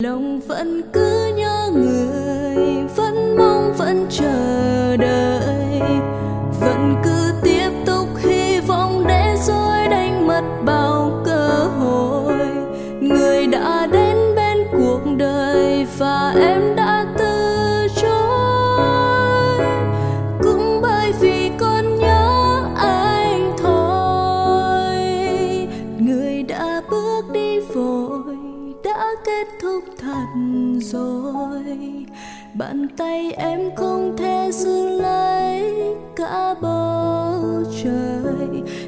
lòng vẫn cứ nhớ người, vẫn mong vẫn chờ đợi, vẫn cứ tiếp tục hy vọng để rồi đánh mất bao cơ hội. Người đã đến bên cuộc đời và em đã từ chối, cũng bởi vì con nhớ anh thôi. Người đã bước đi vội, đã kết thúc thật rồi, bàn tay em không thể giữ lấy cả bầu trời.